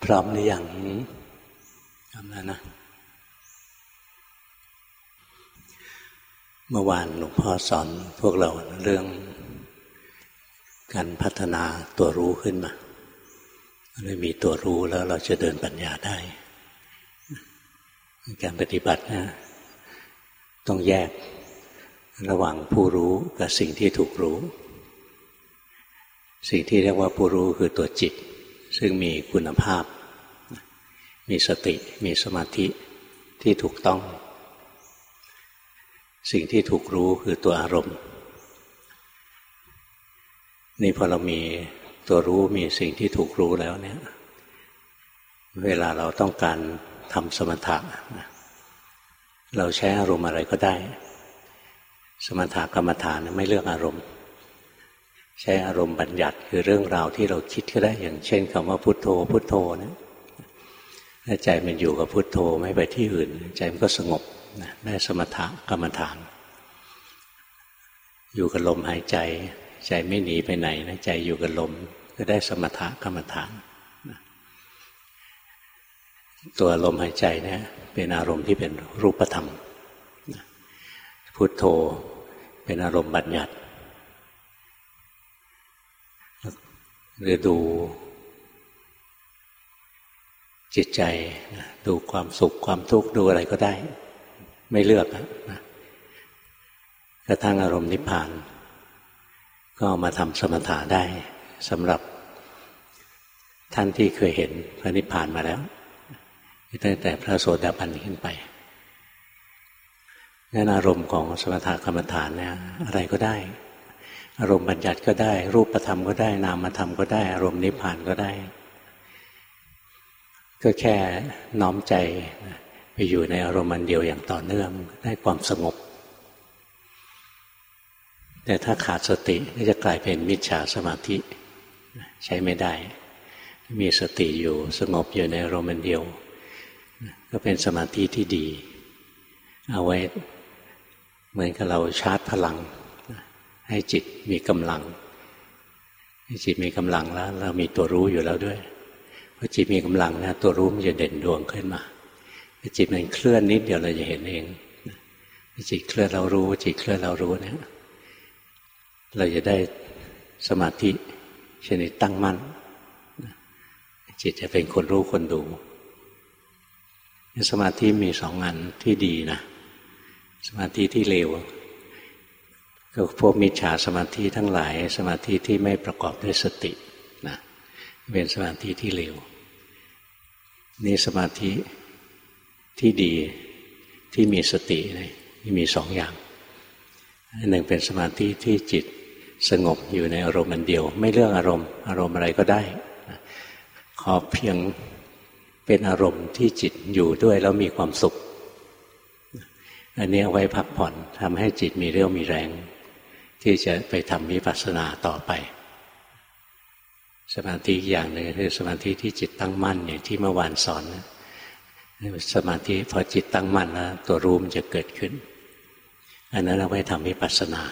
พร้อมหรือยังพร้อมแล้วนะเมื่อวานหลวงพ่อสอนพวกเราเรื่องการพัฒนาตัวรู้ขึ้นมาเลยมีตัวรู้แล้วเราจะเดินปัญญาได้การปฏิบัตินะต้องแยกระหว่างผู้รู้กับสิ่งที่ถูกรู้สิ่งที่เรียกว่าผู้รู้คือตัวจิตซึ่งมีคุณภาพมีสติมีสมาธิที่ถูกต้องสิ่งที่ถูกรู้คือตัวอารมณ์นี่พอเรามีตัวรู้มีสิ่งที่ถูกรู้แล้วเนี่ยเวลาเราต้องการทำสมถะเราใช้อารมณ์อะไรก็ได้สมถกรรมฐานไม่เลือกอารมณ์ใช้อารมณ์บัญญัติคือเรื่องราวที่เราคิดก็ได้อย่างเช่นคำว่าพุทโธพุทโธนะถ้าใจมันอยู่กับพุทโธไม่ไปที่อื่นใจมันก็สงบได้สมถกรรมฐานอยู่กับลมหายใจใจไม่หนีไปไหนนะใจอยู่กับลมก็ได้สมถกรรมฐานตัวลมหายใจเนี่ยเป็นอารมณ์ที่เป็นรูปธรรมพุทโธเป็นอารมณ์บัญญัติหรือดูจิตใจดูความสุขความทุกข์ดูอะไรก็ได้ไม่เลือกนะกระทั่งอารมณ์นิพพานก็มาทำสมถะได้สำหรับท่านที่เคยเห็นพระนิพพานมาแล้วตั้งแต่พระโสดาบันขึ้นไปนั่นอารมณ์ของสมถกรรมฐานเนี่ยอะไรก็ได้อารมณ์บัญญัติก็ได้รูปธรรมก็ได้นามธรรมก็ได้อารมณ์นิพพานก็ได้ก็แค่น้อมใจไปอยู่ในอารมณ์อันเดียวอย่างต่อเนื่องได้ความสงบแต่ถ้าขาดสติก็จะกลายเป็นมิจฉาสมาธิใช้ไม่ได้มีสติอยู่สงบอยู่ในอารมณ์อันเดียวก็เป็นสมาธิที่ดีเอาไว้เหมือนกับเราชาร์จพลังให้จิตมีกำลังให้จิตมีกำลังแล้วเรามีตัวรู้อยู่แล้วด้วยพอจิตมีกำลังนะตัวรู้มันจะเด่นดวงขึ้นมาพอจิตมันเคลื่อนนิดเดียวเราจะเห็นเองพอจิตเคลื่อนเรารู้จิตเคลื่อนเรารู้เนี่ยเราจะได้สมาธิชนิดตั้งมั่นจิตจะเป็นคนรู้คนดูสมาธิมีสองอันที่ดีนะสมาธิที่เลวก็พวกมิจฉาสมาธิทั้งหลายสมาธิที่ไม่ประกอบด้วยสตินะเป็นสมาธิที่เลวนี่สมาธิที่ดีที่มีสติมีสองอย่างอันหนึ่งเป็นสมาธิที่จิตสงบอยู่ในอารมณ์อันเดียวไม่เลือกอารมณ์อะไรก็ได้ขอเพียงเป็นอารมณ์ที่จิตอยู่ด้วยแล้วมีความสุขอันนี้เอาไว้พักผ่อนทำให้จิตมีเรี่ยวมีแรงที่จะไปทำวิปัสสนาต่อไปสมาธิอย่างหนึ่งคือสมาธิที่จิตตั้งมั่นอย่างที่เมื่อวานสอนสมาธิพอจิตตั้งมั่นแล้วตัวรู้มันจะเกิดขึ้นอันนั้นเอาไว้ทำวิปัสสนา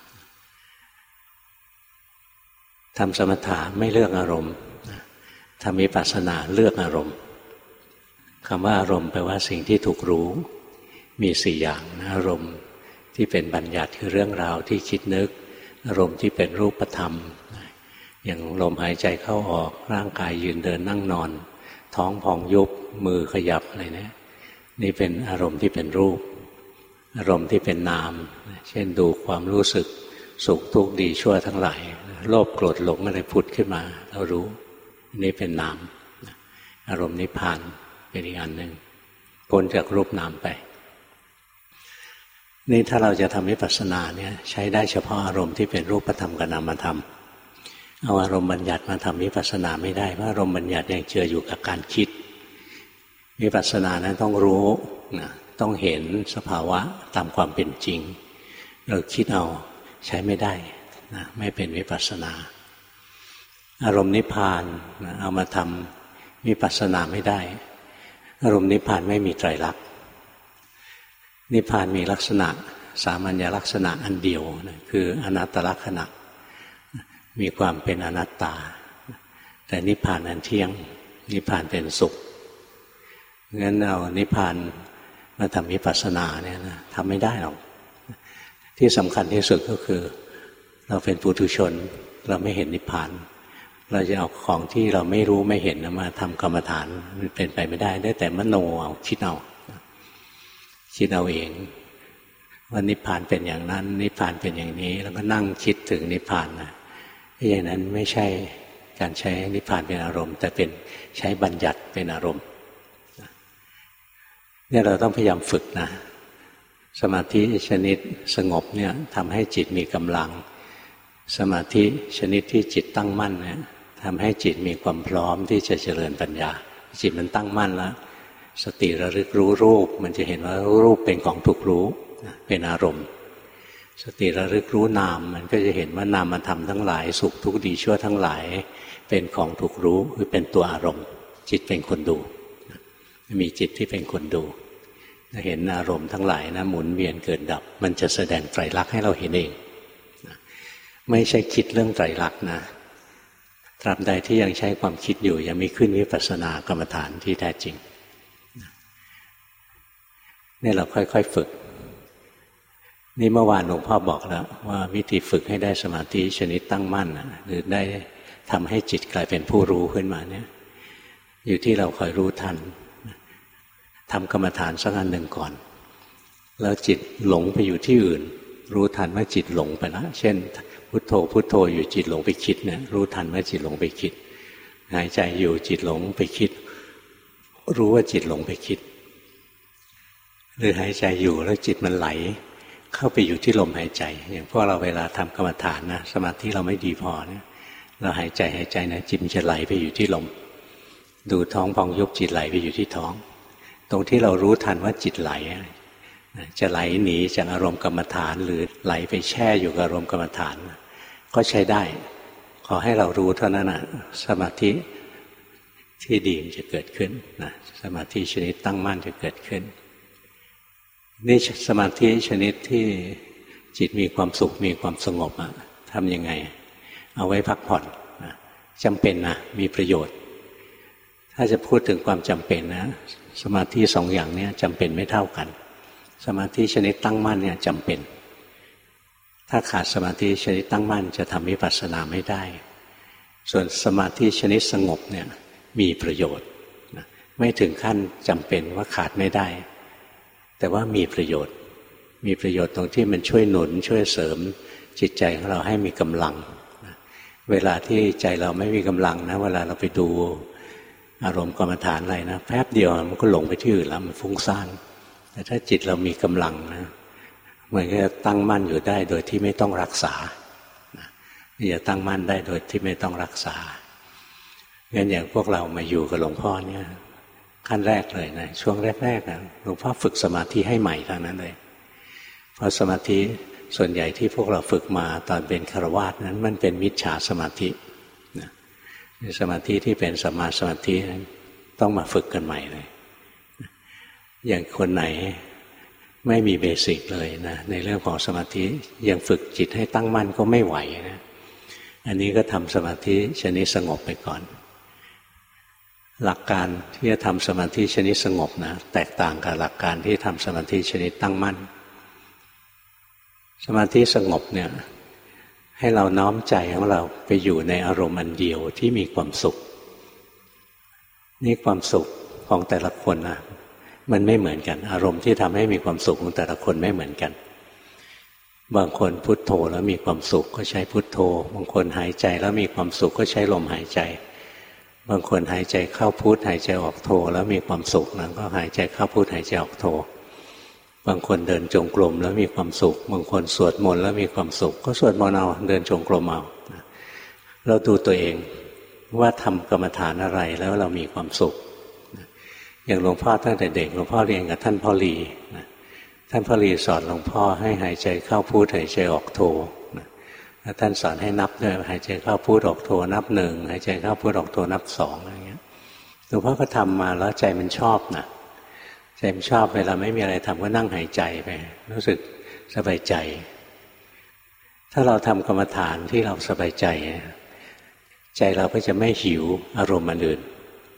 ทำสมถะไม่เลือกอารมณ์ทำวิปัสสนาเลือกอารมณ์คำว่าอารมณ์แปลว่าสิ่งที่ถูกรู้มีสี่อย่างนะอารมณ์ที่เป็นบัญญัติคือเรื่องราวที่คิดนึกอารมณ์ที่เป็นรูปธรรมอย่างลมหายใจเข้าออกร่างกายยืนเดินนั่งนอนท้องพองยุบมือขยับอะไรเนี่ยนี่เป็นอารมณ์ที่เป็นรูปอารมณ์ที่เป็นนามเช่นดูความรู้สึกสุขทุกข์ดีชั่วทั้งหลายโลภโกรธหลงอะไรผุดขึ้นมาเรารู้นี่เป็นนามอารมณ์นิพพานเป็นอีกอันหนึ่งพ้นจากรูปนามไปนี่ถ้าเราจะทำวิปัสสนาเนี่ยใช้ได้เฉพาะอารมณ์ที่เป็นรูปธรรมกับนามธรรมเอาอารมณ์บัญญัติมาทำวิปัสสนาไม่ได้เพราะอารมณ์บัญญัติยังเจืออยู่กับการคิดวิปัสสนานั้นต้องรู้นะต้องเห็นสภาวะตามความเป็นจริงเราคิดเอาใช้ไม่ได้นะไม่เป็นวิปัสสนาอารมณ์นิพพานนะเอามาทำวิปัสสนาไม่ได้อารมณ์นิพพานไม่มีไตรลักษณ์นิพพานมีลักษณะสามัญลักษณะอันเดียวนะคืออนัตตลักษณะ มีความเป็นอนัตตาแต่นิพพานอันเที่ยงนิพพานเป็นสุขงั้นเอานิพพานมาทำวิปัสสนาเนี่ยนะทำไม่ได้หรอกที่สำคัญที่สุดก็คือเราเป็นปุถุชนเราไม่เห็นนิพพานเราจะเอาของที่เราไม่รู้ไม่เห็นมาทำกรรมฐานมันเป็นไปไม่ได้ได้แต่มโนเอาคิดเอาเองว่านิพพานเป็นอย่างนั้นนิพพานเป็นอย่างนี้แล้วก็นั่งคิดถึงนิพพานนะอย่างนั้นไม่ใช่การใช้นิพพานเป็นอารมณ์แต่เป็นใช้บัญญัติเป็นอารมณ์เนี่ยเราต้องพยายามฝึกนะสมาธิชนิดสงบเนี่ยทำให้จิตมีกำลังสมาธิชนิดที่จิตตั้งมั่นเนี่ยทำให้จิตมีความพร้อมที่จะเจริญปัญญาจิตมันตั้งมั่นแล้วสติระลึกรู้รูปมันจะเห็นว่ารูปเป็นของถูกรู้เป็นอารมณ์สติระลึกรู้นามมันก็จะเห็นว่านามธรรมทั้งหลายสุขทุกข์ดีชั่วทั้งหลายเป็นของถูกรู้คือเป็นตัวอารมณ์จิตเป็นคนดูมีจิตที่เป็นคนดูเห็นอารมณ์ทั้งหลายนะหมุนเวียนเกิดดับมันจะแสดงไตรลักษณ์ให้เราเห็นเองไม่ใช่คิดเรื่องไตรลักษณ์นะตราบใดที่ยังใช้ความคิดอยู่ยังไม่ขึ้นวิปัสสนากรรมฐานที่แท้จริงนี่เราค่อยๆฝึกนี่เมื่อวานหลวงพ่อบอกแล้วว่าวิธีฝึกให้ได้สมาธิชนิดตั้งมั่นหรือได้ทำให้จิตกลายเป็นผู้รู้ขึ้นมาเนี่ยอยู่ที่เราคอยรู้ทันทำกรรมฐานสักอันหนึ่งก่อนแล้วจิตหลงไปอยู่ที่อื่นรู้ทันว่าจิตหลงไปแล้วเช่นพุทโธพุทโธอยู่จิตหลงไปคิดเนี่ยรู้ทันว่าจิตหลงไปคิดหายใจอยู่จิตหลงไปคิดรู้ว่าจิตหลงไปคิดหรือหายใจอยู่แล้วจิตมันไหลเข้าไปอยู่ที่ลมหายใจอย่างพวกเราเวลาทำกรรมฐานนะสมาธิเราไม่ดีพอเนี่ยเราหายใจนะจิตมันจะไหลไปอยู่ที่ลมดูท้องพองยุบจิตไหลไปอยู่ที่ท้องตรงที่เรารู้ทันว่าจิตไหลจะไหลหนีจากอารมณ์กรรมฐานหรือไหลไปแช่อยู่กับอารมณ์กรรมฐานก็ใช้ได้ขอให้เรารู้เท่านั้นนะสมาธิที่ดีจะเกิดขึ้นนะสมาธิชนิดตั้งมั่นจะเกิดขึ้นนี่สมาธิชนิดที่จิตมีความสุขมีความสงบทำยังไงเอาไว้พักผ่อนจำเป็นนะมีประโยชน์ถ้าจะพูดถึงความจำเป็นนะสมาธิสองอย่างนี้จำเป็นไม่เท่ากันสมาธิชนิดตั้งมั่นเนี่ยจำเป็นถ้าขาดสมาธิชนิดตั้งมั่นจะทำวิปัสสนาไม่ได้ส่วนสมาธิชนิดสงบเนี่ยมีประโยชน์ไม่ถึงขั้นจำเป็นว่าขาดไม่ได้แต่ว่ามีประโยชน์ตรงที่มันช่วยหนุนช่วยเสริมจิตใจของเราให้มีกำลังเวลาที่ใจเราไม่มีกำลังนะเวลาเราไปดูอารมณ์กรรมฐานอะไรนะแป๊บเดียวมันก็หลงไปที่อื่นแล้วมันฟุ้งซ่านแต่ถ้าจิตเรามีกำลังนะมันก็จะตั้งมั่นอยู่ได้โดยที่ไม่ต้องรักษาจะตั้งมั่นได้โดยที่ไม่ต้องรักษางั้นอย่างพวกเรามาอยู่กับหลวงพ่อเนี่ยขั้นแรกเลยนะช่วงแรกๆนะหลวงพ่อฝึกสมาธิให้ใหม่ทั้งนั้นเลยเพราะสมาธิส่วนใหญ่ที่พวกเราฝึกมาตอนเป็นฆราวาสนั้นมันเป็นมิจฉาสมาธินะสมาธิที่เป็นสัมมาสมาธิต้องมาฝึกกันใหม่เลยอย่างคนไหนไม่มีเบสิกเลยนะในเรื่องของสมาธิยังฝึกจิตให้ตั้งมั่นก็ไม่ไหวนะอันนี้ก็ทำสมาธิชนิดสงบไปก่อนหลักการที่จะทำสมาธิชนิดสงบนะแตกต่างกับหลักการที่ทำสมาธิชนิดตั้งมั่นสมาธิสงบเนี่ยให้เราน้อมใจของเราไปอยู่ในอารมณ์อันเดียวที่มีความสุขนี่ความสุขของแต่ละคนนะมันไม่เหมือนกันอารมณ์ที่ทำให้มีความสุขของแต่ละคนไม่เหมือนกันบางคนพุทโธแล้วมีความสุขก็ใช้พุทโธบางคนหายใจแล้วมีความสุขก็ใช้ลมหายใจบางคนหายใจเข้าพุทหายใจออกโธแล้วมีความสุขนะก็หายใจเข้าพุทหายใจออกโธบางคนเดินจงกรมแล้วมีความสุขบางคนสวดมนต์แล้วมีความสุขก็สวดมนต์เอาเดินจงกรมเอาเราดูตัวเองว่าทำกรรมฐานอะไรแล้วเรามีความสุขอย่างหลวงพ่อตั้งแต่เด็กหลวงพ่อเรียนกับท่านพ่อลีท่านพ่อลีสอนหลวงพ่อให้หายใจเข้าพุทหายใจออกโธแล้วท่านสอนให้นับด้วยหายใจเข้าพุทออกโธนับหนึ่งหายใจเข้าพุทออกโธนับสองอะไรเงี้ยหลวงพ่อก็ทำมาแล้วใจมันชอบนะใจมันชอบเวลาไม่มีอะไรทำก็นั่งหายใจไปรู้สึกสบายใจถ้าเราทำกรรมฐานที่เราสบายใจใจเราก็จะไม่หิวอารมณ์อื่น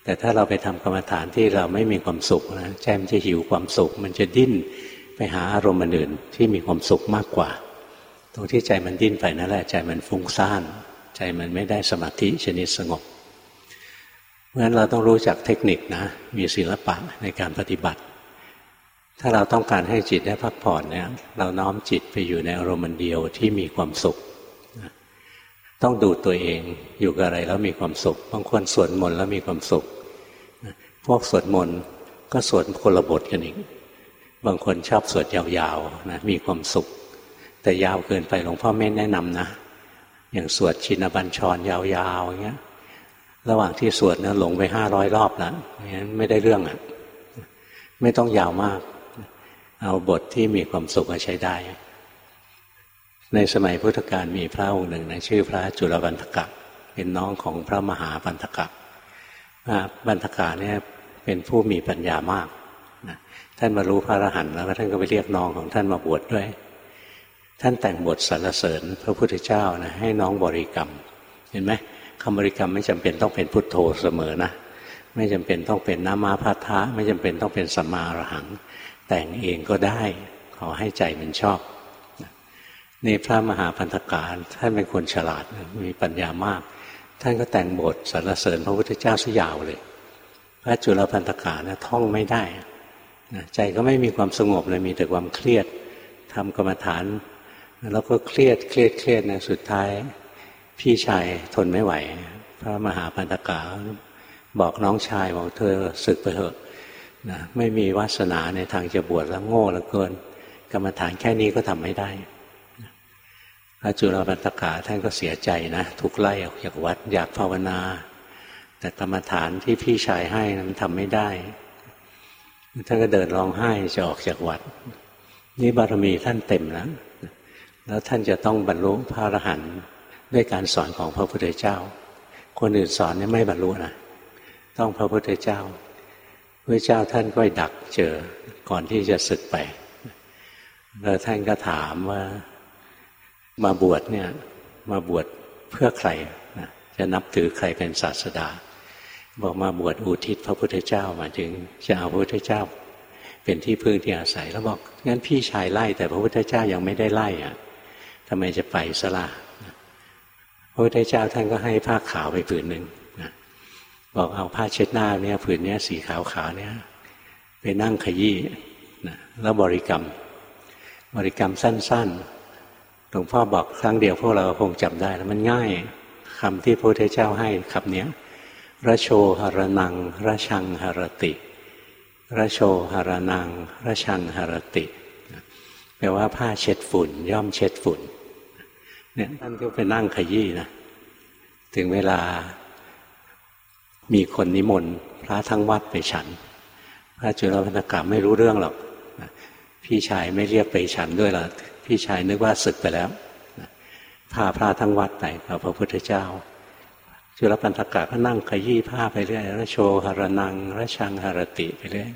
แต่ถ้าเราไปทำกรรมฐานที่เราไม่มีความสุขนะใจมันจะหิวความสุขมันจะดิ้นไปหาอารมณ์อื่นที่มีความสุขมากกว่าตรงที่ใจมันดิ้นไปนั่นแหละใจมันฟุ้งซ่านใจมันไม่ได้สมาธิชนิดสงบเพราะฉะนั้นเราต้องรู้จักเทคนิคนะมีศิลปะในการปฏิบัติถ้าเราต้องการให้จิตได้พักผ่อนเนี่ยเราน้อมจิตไปอยู่ในอารมณ์เดียวที่มีความสุขต้องดูตัวเองอยู่กับอะไรแล้วมีความสุขบางคนสวดมนต์แล้วมีความสุขพวกสวดมนต์ก็สวดคนละบทกันอีกบางคนชอบสวดยาวๆนะมีความสุขแต่ยาวเกินไปหลวงพ่อไม่แนะนำนะอย่างสวดชินบัญชรยาวๆอย่างเงี้ยระหว่างที่สวดนะหลงไป500 รอบแล้วงั้นไม่ได้เรื่องอ่ะไม่ต้องยาวมากเอาบทที่มีความสุขมาใช้ได้ในสมัยพุทธกาลมีพระองค์หนึ่งนะชื่อพระจุลปันธกะเป็นน้องของพระมหาปันธกะปันธกะเนี่ยเป็นผู้มีปัญญามากนะท่านบรรลุพระอรหันต์แล้วท่านก็ไปเรียกน้องของท่านมาบวชด้วยท่านแต่งบทสรรเสริญพระพุทธเจ้านะให้น้องบริกรรมเห็นไหมคำบริกรรมไม่จำเป็นต้องเป็นพุทโธเสมอนะไม่จำเป็นต้องเป็นนามาพัทธะไม่จำเป็นต้องเป็นสัมมาอรหังแต่งเองก็ได้ขอให้ใจมันชอบนี่พระมหาปันธกะท่านเป็นคนฉลาดมีปัญญามากท่านก็แต่งบทสรรเสริญพระพุทธเจ้าซะยาวเลยพระจุลปันธกะนะท่องไม่ได้ใจก็ไม่มีความสงบเลยมีแต่ความเครียดทำกรรมฐานแล้วก็เครียดนะสุดท้ายพี่ชายทนไม่ไหวพระมหาปันธกะบอกน้องชายบอกเธอสึกไปเถอะนะไม่มีวาสนาในทางจะบวชแล้วโง่เหลือเกินกรรมฐานแค่นี้ก็ทำไม่ได้พระจุลปันธกะท่านก็เสียใจนะถูกไล่ออกจากวัดอยากภาวนาแต่กรรมฐานที่พี่ชายให้มันทำไม่ได้ท่านก็เดินร้องไห้จะออกจากวัดนี่บารมีท่านเต็มแล้วท่านจะต้องบรรลุพระอรหันต์ด้วยการสอนของพระพุทธเจ้าคนอื่นสอนเนี่ยไม่บรรลุนะต้องพระพุทธเจ้าพระเจ้าท่านก็ดักเจอก่อนที่จะสึกไปแล้วท่านก็ถามว่ามาบวชเนี่ยมาบวชเพื่อใครนะจะนับถือใครเป็นศาสดาบอกมาบวชอุทิศพระพุทธเจ้ามาถึงจะเอาพระพุทธเจ้าเป็นที่พึ่งที่อาศัยแล้วบอกงั้นพี่ชายไล่แต่พระพุทธเจ้ายังไม่ได้ไล่อ่ะทำไมจะไปซะล่ะพระพุทธเจ้าท่านก็ให้ผ้าขาวไปผืนหนึ่งนะบอกเอาผ้าเช็ดหน้าเนี่ยผืนนี้สีขาวๆเนี่ยไปนั่งขยี้นะแล้วบริกรรมสั้นๆหลวงพ่อบอกครั้งเดียวพวกเราคงจำได้แล้วมันง่ายคำที่พระพุทธเจ้าให้คำนี้ระโชหรนังระชังหรติระโชหรนังระชังหรติแปลว่าผ้าเช็ดฝุ่นย่อมเช็ดฝุ่นเนี่ยท่านก็ไปนั่งขยี้นะถึงเวลามีคนนิมนต์พระทั้งวัดไปฉันพระจุลปันธกะไม่รู้เรื่องหรอกพี่ชายไม่เรียกไปฉันด้วยหรอกพี่ชายนึกว่าสึกไปแล้วพาพระทั้งวัดไปกับพระพุทธเจ้าจุลปันธกะก็นั่งขยี้ผ้าไปเรื่อยระโชหรนังระชังหรติไปเรื่อย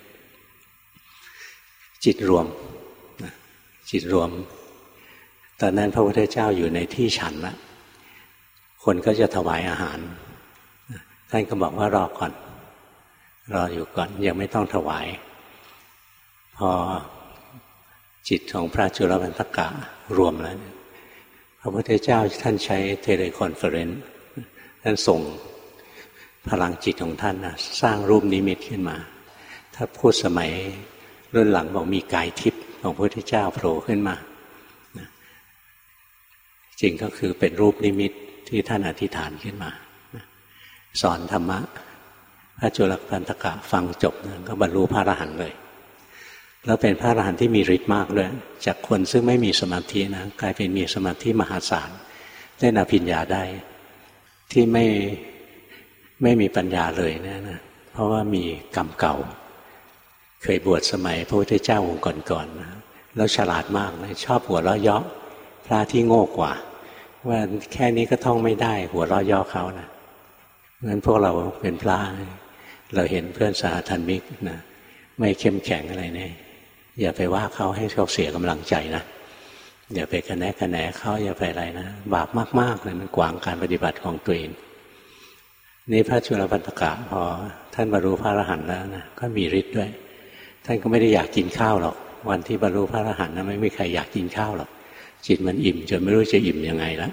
จิตรวมตอนนั้นพระพุทธเจ้าอยู่ในที่ฉันละคนก็จะถวายอาหารท่านก็บอกว่ารอก่อนรออยู่ก่อนยังไม่ต้องถวายพอจิตของพระจุลปันธกะรวมแล้วพระพุทธเจ้าท่านใช้เทเลคอนเฟอเรนซ์ท่านส่งพลังจิตของท่านนะสร้างรูปนิมิตขึ้นมาถ้าพูดสมัยรุ่นหลังบอกมีกายทิพย์ของพระพุทธเจ้าโผล่ขึ้นมาจริงก็คือเป็นรูปนิมิตที่ท่านอธิษฐานขึ้นมาสอนธรรมะพระจุลปันธกะฟังจบก็บรรลุพระอรหันต์เลยแล้วเป็นพระอรหันต์ที่มีฤทธิ์มากด้วยจากคนซึ่งไม่มีสมาธินะกลายเป็นมีสมาธิมหาศาลเล่นอภิญญาได้ที่ไม่มีปัญญาเลยนะเพราะว่ามีกรรมเก่าเคยบวชสมัยพระพุทธเจ้าองค์ก่อนๆนะแล้วฉลาดมากนะชอบหัวเราะเยาะพระที่โง่กว่าว่าแค่นี้ก็ท่องไม่ได้หัวเราะเยาะเขานะงั้นพวกเราเป็นพระเราเห็นเพื่อนสาธมิกนะไม่เข้มแข็งอะไรเนี่ยอย่าไปว่าเขาให้เขาเสียกำลังใจนะอย่าไปกระแนะเขาอย่าไปอะไรนะบาปมากๆเลยมันขวางการปฏิบัติของตัวเองนี่พระจุลปันธกะพอท่านท่านบรรลุพระอรหันต์แล้วนะก็มีฤทธิ์ด้วยท่านก็ไม่ได้อยากกินข้าวหรอกวันที่บรรลุพระอรหันต์นะไม่มีใครอยากกินข้าวหรอกจิตมันอิ่มจนไม่รู้จะอิ่มยังไงแล้ว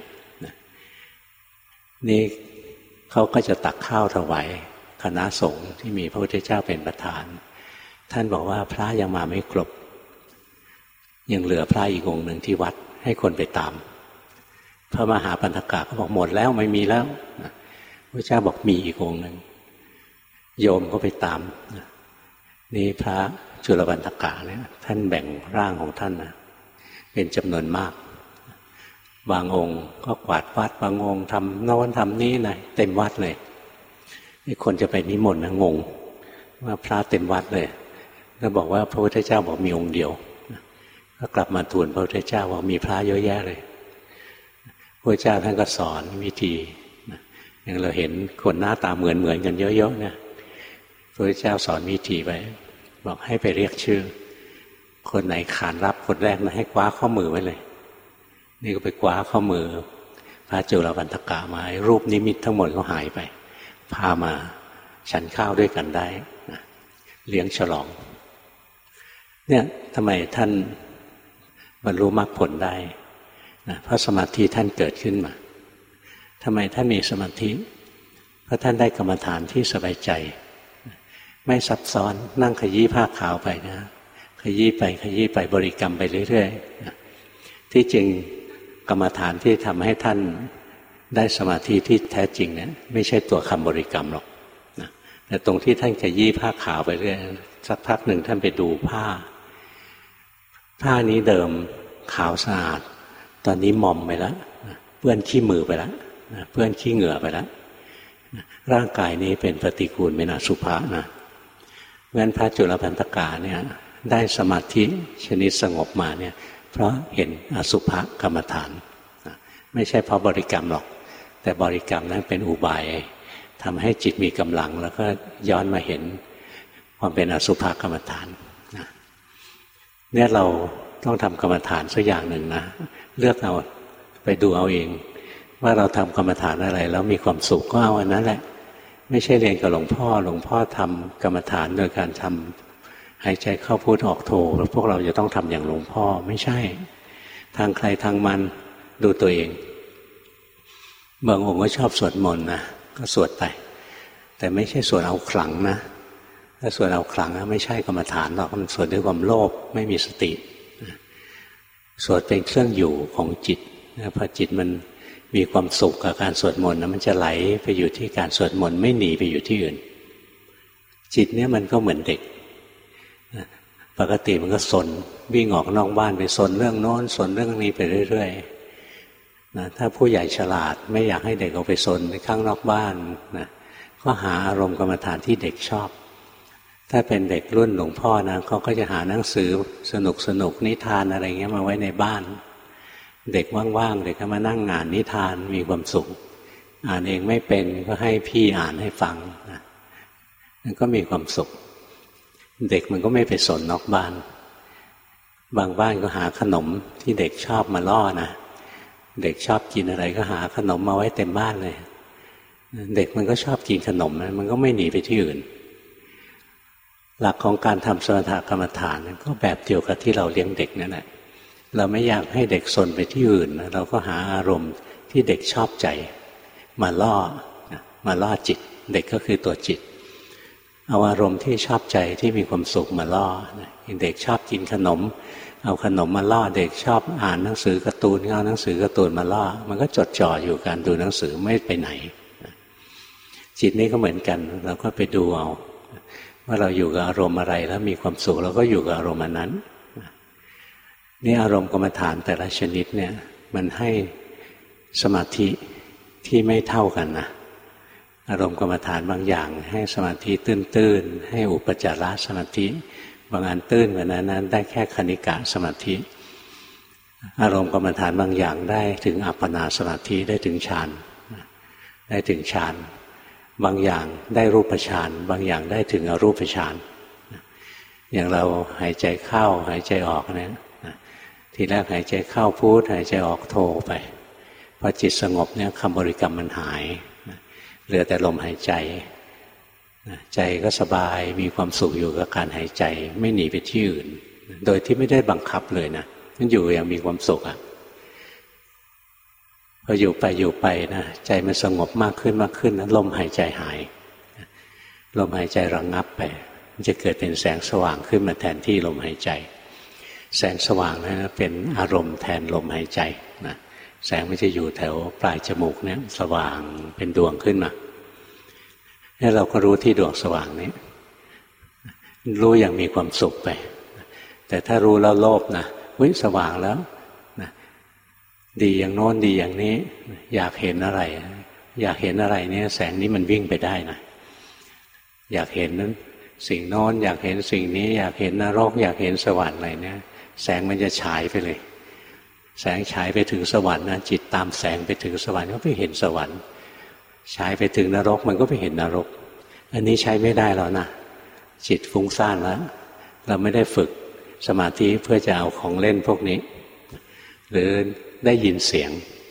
นี่เขาก็จะตักข้าวถวายคณะสงฆ์ที่มีพระพุทธเจ้าเป็นประธานท่านบอกว่าพระยังมาไม่ครบยังเหลือพระอีกองค์หนึ่งที่วัดให้คนไปตามพระมหาปันธกะก็บอกหมดแล้วไม่มีแล้วพระเจ้าบอกมีอีกองค์หนึ่งโยมก็ไปตามนี่พระจุลปันธกะเนี่ยท่านแบ่งร่างของท่านนะเป็นจำนวนมากบางองค์ก็กวาดวัดบางองค์ทำโน้นทำนี้นะเต็มวัดเลยคนจะไปนิมนต์นะงงว่าพระเต็มวัดเลยแล้วบอกว่าพระพุทธเจ้าบอกมีองค์เดียวก็กลับมาทูลพระพุทธเจ้าว่ามีพระเยอะแยะเลยพระเจ้าท่านก็สอนวิธีอย่างเราเห็นคนหน้าตาเหมือนกันเยอะๆเนี่ยพระพุทธเจ้าสอนวิธีไปบอกให้ไปเรียกชื่อคนไหนขานรับคนแรกนะให้คว้าข้อมือไว้เลยนี่ก็ไปคว้าข้อมือพระจุลปันธกะมารูปนิมิตทั้งหมดก็หายไปพามาฉันข้าวด้วยกันได้นะเลี้ยงฉลองเนี่ยทำไมท่านบรรลุมรรคผลได้นะเพราะสมาธิท่านเกิดขึ้นมาทำไมท่านมีสมาธิเพราะท่านได้กรรมฐานที่สบายใจไม่ซับซ้อนนั่งขยี้ผ้าขาวไปนะขยี้ไปบริกรรมไปเรื่อยๆนะที่จริงกรรมฐานที่ทำให้ท่านได้สมาธิที่แท้จริงเนี่ยไม่ใช่ตัวคำบริกรรมหรอกนะแต่ตรงที่ท่านขยี้ผ้าขาวไปเรื่อยสักพักหนึ่งท่านไปดูผ้านี้เดิมขาวสะอาดตอนนี้หม่อมไปแล้วเปื้อนขี้มือไปแล้วเปื้อนขี้เหงื่อไปแล้วร่างกายนี้เป็นปฏิกูลเป็นอสุภะนะเพราะฉะนั้นพระจุลปันธกะเนี่ยได้สมาธิชนิดสงบมาเนี่ยเพราะเห็นอสุภกรรมฐานไม่ใช่เพราะบริกรรมหรอกแต่บริกรรมนั้นเป็นอุบายทำให้จิตมีกำลังแล้วก็ย้อนมาเห็นความเป็นอสุภกรรมฐานเนี่ยเราต้องทำกรรมฐานสักอย่างหนึ่งนะเลือกเอาไปดูเอาเองว่าเราทำกรรมฐานอะไรแล้วมีความสุขก็เอาอันนั้นแหละไม่ใช่เรียนกับหลวงพ่อทำกรรมฐานโดยการทำหายใจเข้าพุทออกโทแล้วพวกเราจะต้องทำอย่างหลวงพ่อไม่ใช่ทางใครทางมันดูตัวเองบางองค์ก็ชอบสวดมนต์นะก็สวดไปแต่ไม่ใช่สวดเอาขลังนะถ้าสวดเอาขลังไม่ใช่กรรมฐานหรอกมันสวดด้วยความโลภไม่มีสติสวดเป็นเครื่องอยู่ของจิตพอจิตมันมีความสุขกับการสวดมนต์นะมันจะไหลไปอยู่ที่การสวดมนต์ไม่หนีไปอยู่ที่อื่นจิตเนี่ยมันก็เหมือนเด็กปกติมันก็สนวิ่งออกนอกบ้านไปสนเรื่องโน้นสนเรื่องนี้ไปเรื่อยๆนะถ้าผู้ใหญ่ฉลาดไม่อยากให้เด็กออกไปสนในข้างนอกบ้านนะก็หาอารมณ์กรรมฐานที่เด็กชอบถ้าเป็นเด็กรุ่นหลวงพ่อนะเขาก็จะหาหนังสือสนุกนิทานอะไรเงี้ยมาไว้ในบ้านเด็กว่างๆเด็กก็มานั่งอ่านนิทานมีความสุขอ่านเองไม่เป็นก็ให้พี่อ่านให้ฟังนะมันก็มีความสุขเด็กมันก็ไม่ไปสนนอกบ้านบางบ้านก็หาขนมที่เด็กชอบมาล่อนะเด็กชอบกินอะไรก็หาขนมมาไว้เต็มบ้านเลยเด็กมันก็ชอบกินขนมนะมันก็ไม่หนีไปที่อื่นหลักของการทำสมถกรรมฐานก็แบบเดียวกับที่เราเลี้ยงเด็กนั่นแหละเราไม่อยากให้เด็กสนไปที่อื่นเราก็หาอารมณ์ที่เด็กชอบใจมาล่อจิตเด็กก็คือตัวจิตเอาอารมณ์ที่ชอบใจที่มีความสุขมาล่อเด็กชอบกินขนมเอาขนมมาล่อเด็กชอบอ่านหนังสือการ์ตูนเอาหนังสือการ์ตูนมาล่อมันก็จดจ่ออยู่การดูหนังสือไม่ไปไหนจิตนี้ก็เหมือนกันเราก็ไปดูเอาว่าเราอยู่กับอารมณ์อะไรแล้วมีความสุขเราก็อยู่กับอารมณ์นั้นนี่อารมณ์กรรมฐานแต่ละชนิดเนี่ยมันให้สมาธิที่ไม่เท่ากันนะอารมณ์กรรมฐานบางอย่างให้สมาธิตื้นๆให้อุปจารสมาธิบางอันตื้นกว่านั้นได้แค่คณิกะสมาธิอารมณ์กรรมฐานบางอย่างได้ถึงอัปปนาสมาธิได้ถึงฌานได้ถึงฌานบางอย่างได้รูปฌานบางอย่างได้ถึงอรูปฌานอย่างเราหายใจเข้าหายใจออกเนี่ยทีแรกหายใจเข้าพุทหายใจออกโทไปพอจิตสงบเนี่ยคำบริกรรมมันหายเหลือแต่ลมหายใจใจก็สบายมีความสุขอยู่กับการหายใจไม่หนีไปที่อื่นโดยที่ไม่ได้บังคับเลยนะมันอยู่อย่างมีความสุขพออยู่ไปนะใจมันสงบมากขึ้นนะลมหายใจหายลมหายใจระงับไปมันจะเกิดเป็นแสงสว่างขึ้นมาแทนที่ลมหายใจแสงสว่างนั้นเป็นอารมณ์แทนลมหายใจนะแสงมันจะอยู่แถวปลายจมูกเนี่ยสว่างเป็นดวงขึ้นมาแล้วเราก็รู้ที่ดวงสว่างนี้รู้อย่างมีความสุขไปแต่ถ้ารู้แล้วโลภนะวิสว่างแล้วนะดีอย่างโน้นดีอย่างนี้อยากเห็นอะไรเนี่ยแสงนี้มันวิ่งไปได้นะอยากเห็นนั้นสิ่งโน้นอยากเห็นสิ่งนี้อยากเห็นนรกอยากเห็นสวรรค์อะไรเนี่ยแสงมันจะฉายไปเลยแสงฉายไปถึงสวรรค์นะจิตตามแสงไปถึงสวรรค์ก็ไปเห็นสวรรค์ฉายไปถึงนรกมันก็ไปเห็นนรกอันนี้ใช้ไม่ได้แล้วนะจิตฟุ้งซ่านแล้วเราไม่ได้ฝึกสมาธิเพื่อจะเอาของเล่นพวกนี้หรือได้ยินเสียง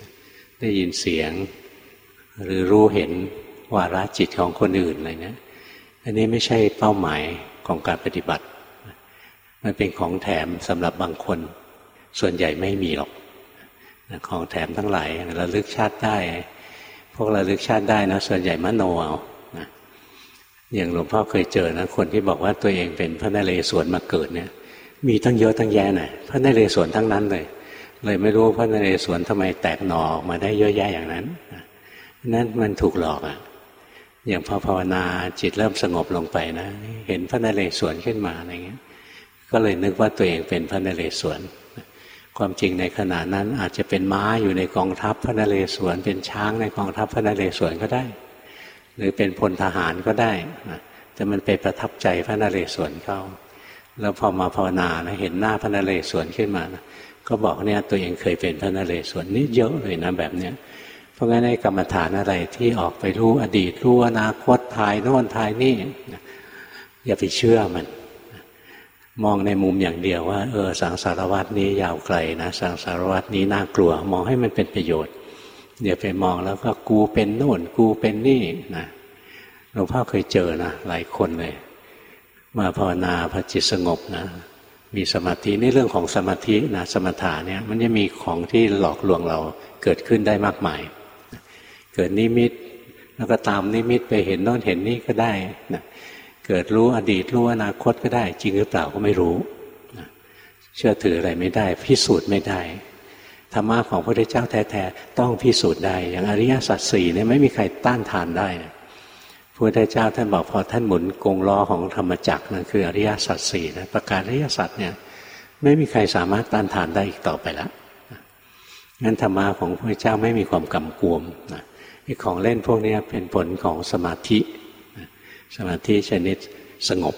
หรือรู้เห็นวาระจิตของคนอื่นอะไรเนี่ยอันนี้ไม่ใช่เป้าหมายของการปฏิบัติมันเป็นของแถมสำหรับบางคนส่วนใหญ่ไม่มีหรอกของแถมทั้งหลายระลึกชาติได้พวกระลึกชาติได้นะส่วนใหญ่มโนเอานะอย่างหลวงพ่อเคยเจอนะคนที่บอกว่าตัวเองเป็นพระนเรศวรมาเกิดเนี่ยมีตั้งเยอะตั้งแยะน่ะพระนเรศวรทั้งนั้นเลยไม่รู้พระนเรศวรทำไมแตกหน่อออกมาได้เยอะแยะอย่างนั้นนั่นมันถูกหลอกอย่างพอภาวนาจิตเริ่มสงบลงไปนะเห็นพระนเรศวรขึ้นมาอะไรเงี้ยก็เลยนึกว่าตัวเองเป็นพระนเรศวรความจริงในขณะนั้นอาจจะเป็นม้าอยู่ในกองทัพพระนเรศวรเป็นช้างในกองทัพพระนเรศวรก็ได้หรือเป็นพลทหารก็ได้แต่มันไปประทับใจพระนเรศวรเข้าแล้วพอมาภาวนานะเห็นหน้าพระนเรศวรขึ้นมานะก็บอกเนี่ยตัวเองเคยเป็นพระนเรศวรนี่เยอะเลยนะแบบเนี้ยเพราะงั้นในกรรมฐานอะไรที่ออกไปรู้อดีตรู้อนาคตทายโน่นทายนี่อย่าไปเชื่อมันมองในมุมอย่างเดียวว่าสังสารวัฏนี้ยาวไกลนะสังสารวัฏนี้น่ากลัวมองให้มันเป็นประโยชน์อย่าไปมองแล้วก็กูเป็นโน่นกูเป็นนี่นะหลวงพ่อเคยเจอนะหลายคนเลยมาภาวนาพอจิตสงบนะมีสมาธินี่เรื่องของสมาธินะสมถะเนี่ยมันจะมีของที่หลอกลวงเราเกิดขึ้นได้มากมายเกิดนิมิตแล้วก็ตามนิมิตไปเห็นโน่นเห็นนี่ก็ได้นะเกิดรู้อดีตรู้อนาคตก็ได้จริงหรือเปล่าก็ไม่รู้เชื่อถืออะไรไม่ได้พิสูจน์ไม่ได้ธรรมะของพระพุทธเจ้าแท้ๆต้องพิสูจน์ได้อย่างอริยสัจสี่เนี่ยไม่มีใครต้านทานได้พระพุทธเจ้าท่านบอกพอท่านหมุนกงล้อของธรรมจักรนั่นคืออริยสัจสี่นะประกาศอริยสัจเนี่ยไม่มีใครสามารถต้านทานได้อีกต่อไปแล้วงั้นธรรมะของพระพุทธเจ้าไม่มีความกำกวมนะไอ้ของเล่นพวกนี้เป็นผลของสมาธิสมาธิชนิดสงบ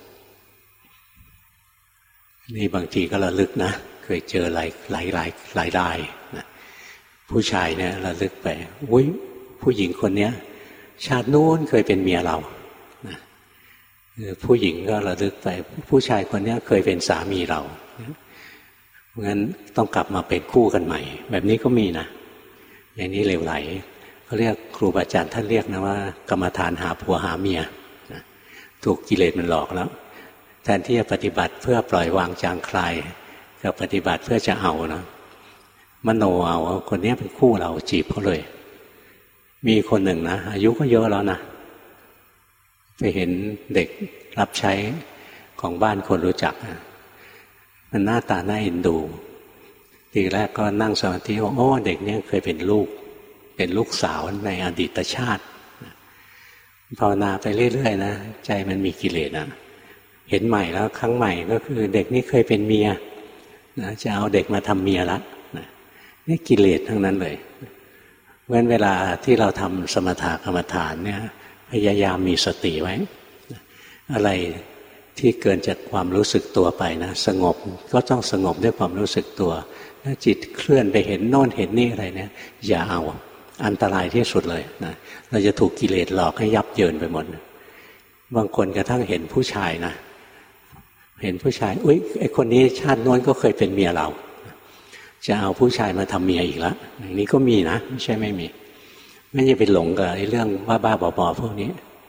นี่บางทีก็ระลึกนะเคยเจอหลายรายนะผู้ชายเนี่ยระลึกไปอุ้ยผู้หญิงคนเนี้ยชาตินู้นเคยเป็นเมียเรานะผู้หญิงก็ระลึกไปผู้ชายคนเนี้ยเคยเป็นสามีเรางั้นต้องกลับมาเป็นคู่กันใหม่แบบนี้ก็มีนะอย่างนี้เหลวไหลเขาเรียกครูบาอาจารย์ท่านเรียกนะว่ากรรมฐานหาผัวหาเมียถูกกิเลสมันหลอกแล้วแทนที่จะปฏิบัติเพื่อปล่อยวางจางคลายกับปฏิบัติเพื่อจะเอานะมโนเอาคนนี้เป็นคู่เราจีบเขาเลยมีคนหนึ่งนะอายุก็เยอะแล้วนะไปเห็นเด็กรับใช้ของบ้านคนรู้จักมันหน้าตาน่าเอ็นดูทีแรกก็นั่งสมาธิว่าโอ้เด็กนี้เคยเป็นลูกสาวในอดีตชาติภาวนาไปเรื่อยๆนะใจมันมีกิเลสนะเห็นใหม่แล้วครั้งใหม่ก็คือเด็กนี้เคยเป็นเมียนะจะเอาเด็กมาทำเมียละนะนี่กิเลสทั้งนั้นเลยเพราะฉะนั้นเวลาที่เราทำสมถะกรรมฐานเนี่ยพยายามมีสติไว้อะไรที่เกินจากความรู้สึกตัวไปนะสงบก็ต้องสงบด้วยความรู้สึกตัวถ้าจิตเคลื่อนไปเห็นโน่นเห็นนี่อะไรเนี่ยอย่าเอาอันตรายที่สุดเลยนะเราจะถูกกิเลสหลอกให้ยับเยินไปหมดบางคนกระทั่งเห็นผู้ชายนะเห็นผู้ชายอุ๊ยไอ้คนนี้ชาติโน้นก็เคยเป็นเมียเราจะเอาผู้ชายมาทำเมียอีกแล้วอย่างนี้ก็มีนะไม่ใช่ไม่มีไม่ใช่ไปหลงกับไอ้เรื่องบ้าๆบอๆพวกนี้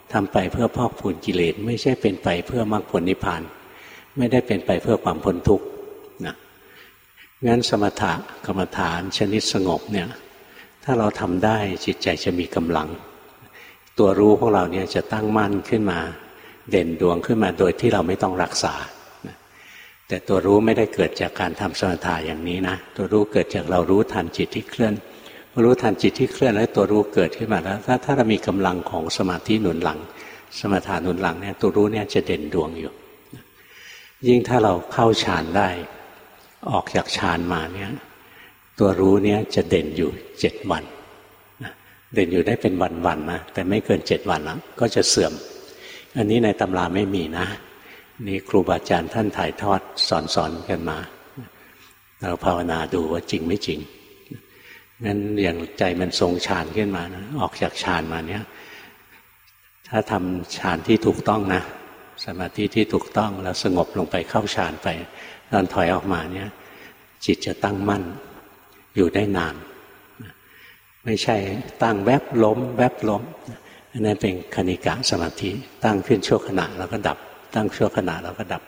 ทำไปเพื่อพอกพูนกิเลสไม่ใช่เป็นไปเพื่อมรรคผลนิพพานไม่ได้เป็นไปเพื่อความพ้นทุกข์นะงั้นสมถะกรรมฐานชนิดสงบเนี่ยถ้าเราทำได้จิตใจจะมีกำลังตัวรู้ของเราเนี่ยจะตั้งมั่นขึ้นมาเด่นดวงขึ้นมาโดยที่เราไม่ต้องรักษาแต่ตัวรู้ไม่ได้เกิดจากการทำสมถะอย่างนี้นะตัวรู้เกิดจากเรารู้ทันจิตที่เคลื่อนรู้ทันจิตที่เคลื่อนแล้วตัวรู้เกิดขึ้นมาแล้วถ้าเรามีกำลังของสมาธิหนุนหลังสมถะหนุนหลังเนี่ยตัวรู้เนี่ยจะเด่นดวงอยู่ยิ่งถ้าเราเข้าฌานได้ออกจากฌานมาเนี่ยตัวรู้เนี่ยจะเด่นอยู่7 วันเด่นอยู่ได้เป็นวันๆนะแต่ไม่เกิน7 วันแล้วก็จะเสื่อมอันนี้ในตำราไม่มีนะนี่ครูบาอาจารย์ท่านถ่ายทอดสอนกันมาเราภาวนาดูว่าจริงไม่จริงงั้นอย่างใจมันทรงฌานขึ้นมานะออกจากฌานมาเนี่ยถ้าทำฌานที่ถูกต้องนะสมาธิที่ถูกต้องแล้วสงบลงไปเข้าฌานไปตอนถอยออกมาเนี่ยจิตจะตั้งมั่นอยู่ได้นานไม่ใช่ตั้งแวบล้มแวบล้มอันนั้นเป็นคณิกะสมาธิตั้งขึ้นชั่วขณะแล้วก็ดับตั้งชั่วขณะแล้วก็ดับ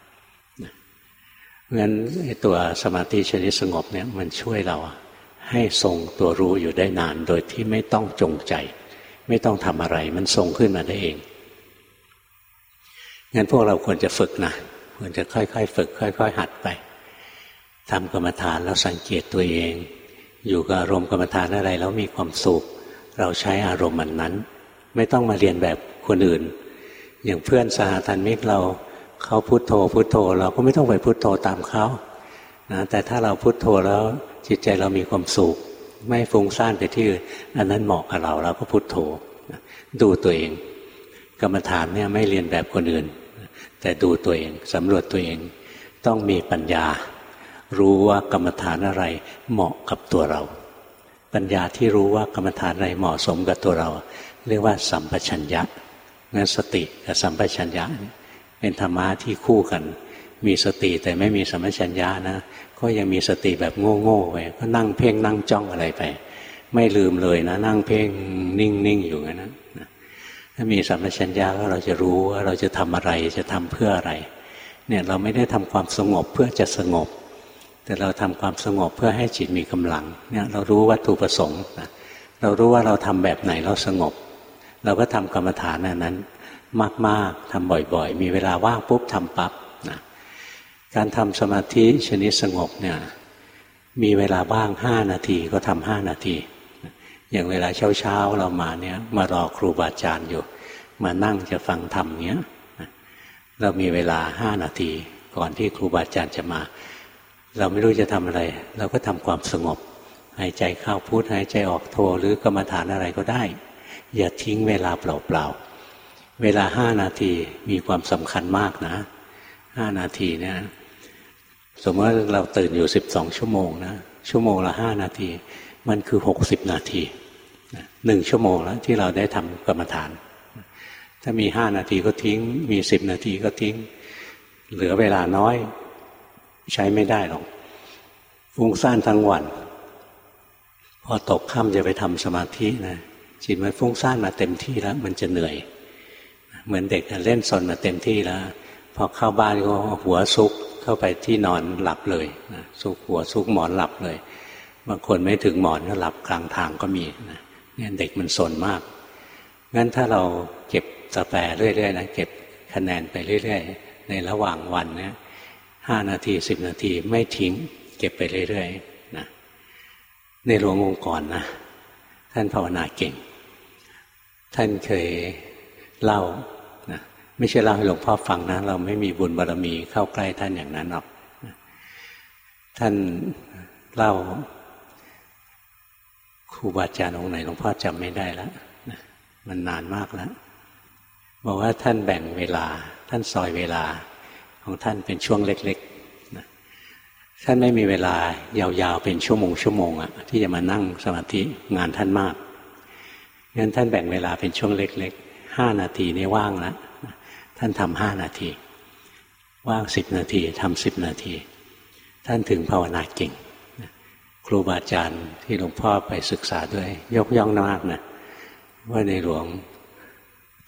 เพราะฉะนั้นตัวสมาธิชนิดสงบเนี่ยมันช่วยเราให้ทรงตัวรู้อยู่ได้นานโดยที่ไม่ต้องจงใจไม่ต้องทำอะไรมันทรงขึ้นมาได้เองงั้นพวกเราควรจะฝึกนะควรจะค่อยๆฝึกค่อยๆหัดไปทำกรรมฐานแล้วสังเกตตัวเองอยู่กับอารมณ์กรรมฐานอะไรแล้วมีความสุขเราใช้อารมณ์นั้นไม่ต้องมาเรียนแบบคนอื่นอย่างเพื่อนสหธรรมิกเราเขาพุทโธพุทโธเราก็ไม่ต้องไปพุทโธตามเขานะแต่ถ้าเราพุทโธแล้วจิตใจเรามีความสุขไม่ฟุ้งซ่านไปที่อื่นอันนั้นเหมาะกับเราเราก็พุทโธดูตัวเองกรรมฐานเนี่ยไม่เรียนแบบคนอื่นแต่ดูตัวเองสำรวจตัวเองต้องมีปัญญารู้ว่ากรรมฐานอะไรเหมาะกับตัวเราปัญญาที่รู้ว่ากรรมฐานอะไรเหมาะสมกับตัวเราเรียกว่าสัมปชัญญะงั้นสติกับสัมปชัญญะเป็นธรรมะที่คู่กันมีสติแต่ไม่มีสัมปชัญญะนะก็ยังมีสติแบบโง่ๆไปก็นั่งเพ่งนั่งจ้องอะไรไปไม่ลืมเลยนะนั่งเพ่งนิ่งๆอยู่งั้นนะถ้ามีสัมปชัญญะก็เราจะรู้ว่าเราจะทำอะไรจะทำเพื่ออะไรเนี่ยเราไม่ได้ทำความสงบเพื่อจะสงบแต่เราทำความสงบเพื่อให้จิตมีกำลังเนี่ยเรารู้วัตถุประสงค์นะเรารู้ว่าเราทำแบบไหนเราสงบเราก็ทำกรรมฐานนั้นมากๆทำบ่อยๆมีเวลาว่างปุ๊บทำปั๊บนะการทำสมาธิชนิดสงบเนี่ยมีเวลาว่าง5 นาทีก็ทำ5 นาทีอย่างเวลาเช้าๆเรามาเนี่ยมารอครูบาอาจารย์อยู่มานั่งจะฟังธรรมเนี้ยเรามีเวลา5 นาทีก่อนที่ครูบาอาจารย์จะมาเราไม่รู้จะทำอะไรเราก็ทำความสงบหายใจเข้าพุทหายใจออกโทหรือกรรมฐานอะไรก็ได้อย่าทิ้งเวลาเปล่าๆเวลา5 นาทีมีความสำคัญมากนะ5 นาทีเนี่ยสมมติว่าเราตื่นอยู่12 ชั่วโมงนะชั่วโมงละ5 นาทีมันคือ60 นาที1 ชั่วโมงแล้วที่เราได้ทำกรรมฐานถ้ามี5 นาทีก็ทิ้งมี10 นาทีก็ทิ้งเหลือเวลาน้อยใช้ไม่ได้หรอกฟุ้งซ่านทั้งวันพอตกค่ำจะไปทำสมาธินะจิตมันฟุ้งซ่านมาเต็มที่แล้วมันจะเหนื่อยเหมือนเด็กเล่นซนมาเต็มที่แล้วพอเข้าบ้านก็หัวซุกเข้าไปที่นอนหลับเลยซุกหัวซุกหมอนหลับเลยบางคนไม่ถึงหมอนก็หลับกลางทางก็มีนะเนี่ยเด็กมันซนมากงั้นถ้าเราเก็บสแปร์เรื่อยๆนะเก็บคะแนนไปเรื่อยๆในระหว่างวันเนี่ย5 นาที10 นาทีไม่ทิ้งเก็บไปเรื่อยๆนะในหลวงองค์กรนะท่านภาวนาเก่งท่านเคยเล่านะไม่ใช่เล่าให้หลวงพ่อฟังนะเราไม่มีบุญบารมีเข้าใกล้ท่านอย่างนั้นหรอกท่านเล่าครูบาอาจารย์องค์ไหนหลวงพ่อจำไม่ได้แล้วนะมันนานมากแล้วบอกว่าท่านแบ่งเวลาท่านซอยเวลาของท่านเป็นช่วงเล็กๆนะท่านไม่มีเวลายาวๆเป็นชั่วโมงอะที่จะมานั่งสมาธิงานท่านมากงั้นท่านแบ่งเวลาเป็นช่วงเล็กๆ5 นาทีนี่ว่างแล้วท่านทำ5 นาทีว่าง10 นาทีทำ10 นาทีท่านถึงภาวนาเก่งครูบาอาจารย์ที่หลวงพ่อไปศึกษาด้วยยกย่องมากนะว่าในหลวงท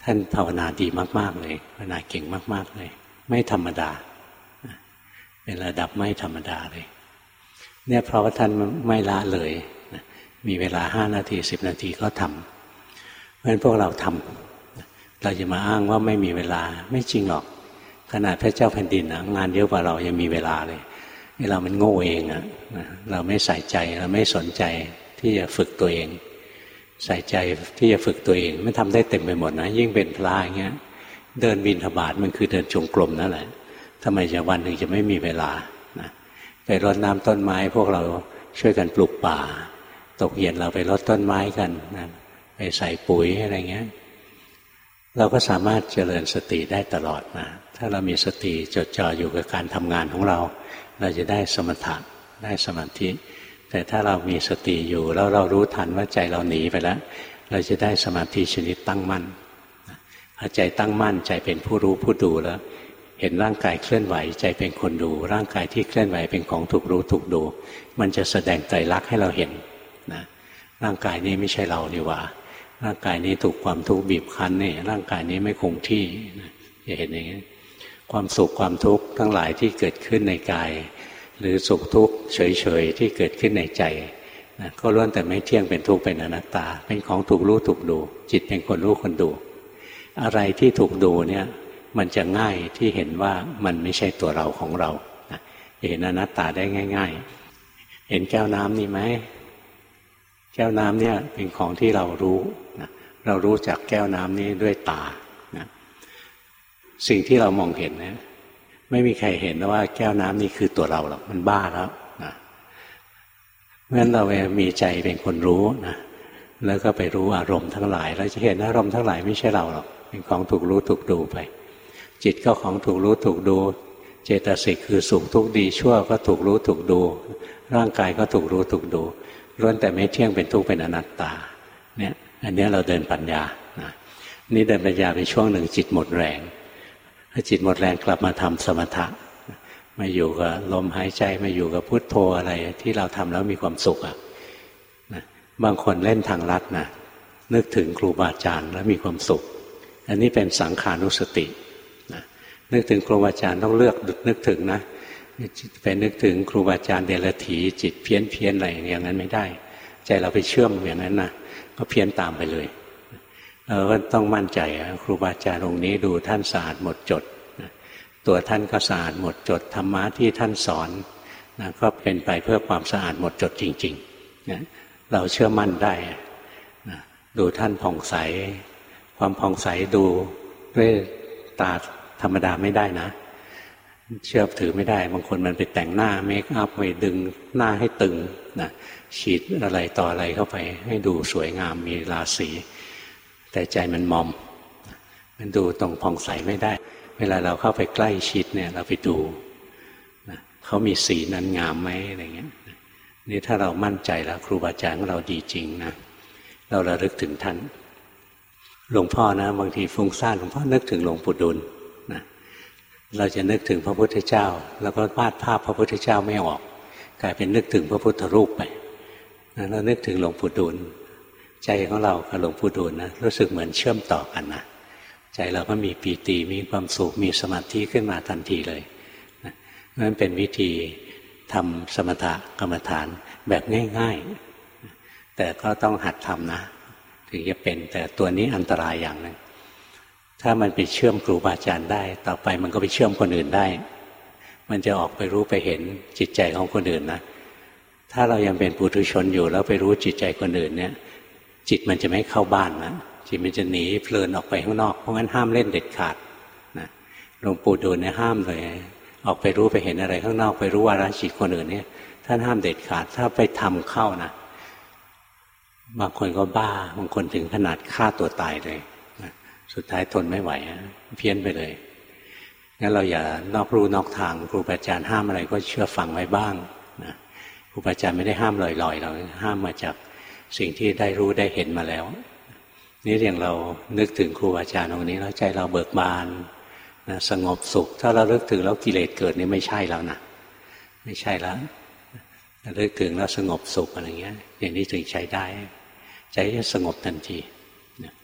ท่านภาวนาดีมากๆเลยภาวนาเก่งมากๆเลยไม่ธรรมดาเป็นระดับไม่ธรรมดาเลยเนี่ยเพราะว่าท่านไม่ละเลยมีเวลา5 นาที10 นาทีก็ทำเพราะฉะนั้นพวกเราทำเราจะมาอ้างว่าไม่มีเวลาไม่จริงหรอกขนาดพระเจ้าแผ่นดินนะงานเยอะกว่าเรายังมีเวลาเลยเรามันโง่เองอะเราไม่ใส่ใจเราไม่สนใจที่จะฝึกตัวเองใส่ใจที่จะฝึกตัวเองไม่ทำได้เต็มไปหมดนะยิ่งเป็นพระอย่างเงี้ยเดินบิณฑบาตมันคือเดินจงกรมนั่นแหละทำไมจะวันหนึ่งจะไม่มีเวลานะไปรดน้ำต้นไม้พวกเราช่วยกันปลูกป่าตกเย็นเราไปรดต้นไม้กันนะไปใส่ปุ๋ยอะไรเงี้ยเราก็สามารถเจริญสติได้ตลอดนะถ้าเรามีสติจดจ่ออยู่กับการทำงานของเราเราจะได้สมถะได้สมาธิแต่ถ้าเรามีสติอยู่แล้วเรารู้ทันว่าใจเราหนีไปแล้วเราจะได้สมาธิชนิดตั้งมั่นพอใจตั้งมั่นใจเป็นผู้รู้ผู้ดูแล้วเห็นร่างกายเคลื่อนไหวใจเป็นคนดูร่างกายที่เคลื่อนไหวเป็นของถูกรู้ถูกดูมันจะแสดงไตรลักษณ์ให้เราเห็นนะร่างกายนี้ไม่ใช่เรานี่หว่าร่างกายนี้ถูกความทุกข์บีบคั้นนี่ร่างกายนี้ไม่คงที่จะเห็นอย่างนี้ความสุขความทุกข์ทั้งหลายที่เกิดขึ้นในกายหรือสุขทุกข์เฉยๆที่เกิดขึ้นในใจนะก็ล้วนแต่ไม่เที่ยงเป็นทุกข์เป็นอนัตตาเป็นของถูกรู้ถูกดูจิตเป็นคนรู้คนดูอะไรที่ถูกดูเนี่ยมันจะง่ายที่เห็นว่ามันไม่ใช่ตัวเราของเรานะเห็นอนัตตาได้ง่ายๆเห็นแก้วน้ำนี่ไหมแก้วน้ำเนี่ยเป็นของที่เรารู้นะเรารู้จักแก้วน้ำนี้ด้วยตานะสิ่งที่เรามองเห็นเนี่ยไม่มีใครเห็นว่าแก้วน้ำนี่คือตัวเราหรอกมันบ้าแล้วนะเพราะฉะนั้นเรามีใจเป็นคนรู้นะแล้วก็ไปรู้อารมณ์ทั้งหลายเราจะเห็นอารมณ์ทั้งหลายไม่ใช่เราหรอกเป็นของถูกรู้ถูกดูไปจิตก็ของถูกรู้ถูกดูเจตสิกคือสุขทุกข์ดีชั่วก็ถูกรู้ถูกดูร่างกายก็ถูกรู้ถูกดูล้วนแต่ไม่เที่ยงเป็นทุกข์เป็นอนัตตาเนี่ยอันนี้เราเดินปัญญานะนี่เดินปัญญาไปช่วงหนึ่งจิตหมดแรงถ้าจิตหมดแรงกลับมาทำสมถะมาอยู่กับลมหายใจมาอยู่กับพุทโธอะไรที่เราทำแล้วมีความสุขอ่ะนะบางคนเล่นทางลัดนะนึกถึงครูบาอาจารย์แล้วมีความสุขอันนี้เป็นสังขานุสตินะนึกถึงครูบาอาจารย์ต้องเลือกนึกถึงนะไปนึกถึงครูบาอาจารย์เดรัจฉีจิตเพี้ยนอะไรอย่างนั้นไม่ได้ใจเราไปเชื่อมอย่างนั้นนะก็เพี้ยนตามไปเลยเราก็ต้องมั่นใจครูบาอาจารย์องค์นี้ดูท่านสะอาดหมดจดตัวท่านก็สะอาดหมดจดธรรมะที่ท่านสอนนะก็เป็นไปเพื่อความสะอาดหมดจดจริงๆนะเราเชื่อมั่นได้นะดูท่านผ่องใสความผ่องใสดูด้วยตาธรรมดาไม่ได้นะเชื่อถือไม่ได้บางคนมันไปแต่งหน้าเมคอัพไปดึงหน้าให้ตึงนะฉีดอะไรต่ออะไรเข้าไปให้ดูสวยงามมีราศีแต่ใจมันมอมมันดูตรงผ่องใสไม่ได้เวลาเราเข้าไปใกล้ชิดเนี่ยเราไปดูนะเขามีสีนั้นงามไหมอะไรเงี้ยนี่ถ้าเรามั่นใจแล้วครูบาอาจารย์ของเราดีจริงนะเราระลึกถึงท่านหลวงพ่อนะบางทีฟุ้งซ่านหลวงพ่อนึกถึงหลวงปู่ดุลนะเราจะนึกถึงพระพุทธเจ้าแล้วก็วาดภาพพระพุทธเจ้าไม่ออกกลายเป็นนึกถึงพระพุทธรูปไปนะเรานึกถึงหลวงปู่ดุลใจของเรากับหลวงปู่ดูลนะรู้สึกเหมือนเชื่อมต่อกันนะใจเราก็มีปีติมีความสุขมีสมาธิขึ้นมาทันทีเลยนั่นเป็นวิธีทำสมถกรรมฐานแบบง่ายๆแต่ก็ต้องหัดทำนะถึงจะเป็นแต่ตัวนี้อันตรายอย่างนึงถ้ามันไปเชื่อมครูบาอาจารย์ได้ต่อไปมันก็ไปเชื่อมคนอื่นได้มันจะออกไปรู้ไปเห็นจิตใจของคนอื่นนะถ้าเรายังเป็นปุถุชนอยู่แล้วไปรู้จิตใจคนอื่นเนี่ยจิตมันจะไม่เข้าบ้านนะจิตมันจะหนีเพลินออกไปข้างนอกเพราะงั้นห้ามเล่นเด็ดขาดนะหลวงปู่ดูลเนี่ยห้ามเลยออกไปรู้ไปเห็นอะไรข้างนอกไปรู้วาระจิตคนอื่นเนี่ยท่านห้ามเด็ดขาดถ้าไปทำเข้านะบางคนก็บ้าบางคนถึงขนาดฆ่าตัวตายเลยนะสุดท้ายทนไม่ไหวเพี้ยนไปเลยงั้นเราอย่านอกรู้นอกทางครูบาอาจารย์ห้ามอะไรก็เชื่อฟังไว้บ้างนะครูบาอาจารย์ไม่ได้ห้ามลอยๆเราห้ามมาจากสิ่งที่ได้รู้ได้เห็นมาแล้วนี่อย่างเรานึกถึงครูอาจารย์องค์นี้แล้วใจเราเบิกบานนะสงบสุขถ้าเรานึกถึงแล้วกิเลสเกิดนี่ไม่ใช่แล้วนะไม่ใช่แล้วนึกถึงแล้วสงบสุขอะไรเงี้ยอย่างนี้ถึงใช้ได้ใจจะสงบทันทีนะ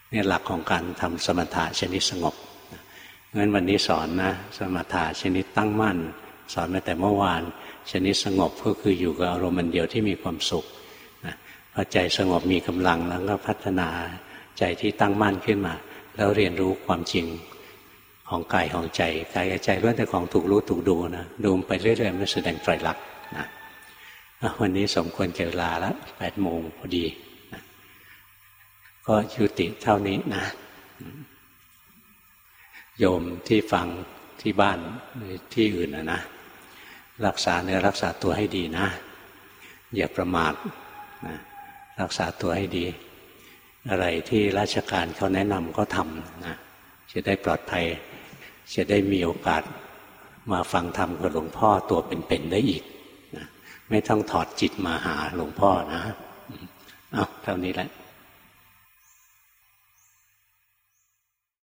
นี่หลักของการทำสมถะชนิดสงบงั้นวันนี้สอนนะสมถะชนิดตั้งมั่นสอนมาแต่เมื่อวานชนิดสงบก็คืออยู่กับอารมณ์เดียวที่มีความสุขนะพอใจสงบมีกำลังแล้วก็พัฒนาใจที่ตั้งมั่นขึ้นมาแล้วเรียนรู้ความจริงของกายของใจกายกับใจล้วนแต่ของถูกรู้ถูกดูนะดูไปเรื่อยๆมันแสดงไตรลักษณ์นะวันนี้สมควรแก่เวลาแล้ว8 โมงพอดีนะก็ยุติเท่านี้นะโยมที่ฟังที่บ้านหรือที่อื่นนะรักษาเนื้อรักษาตัวให้ดีนะอย่าประมาทนะรักษาตัวให้ดีอะไรที่ราชการเขาแนะนำก็ทำนะจะได้ปลอดภัยจะได้มีโอกาสมาฟังธรรมกับหลวงพ่อตัวเป็นๆได้อีกนะไม่ต้องถอดจิตมาหาหลวงพ่อนะเอาเท่านี้แหละ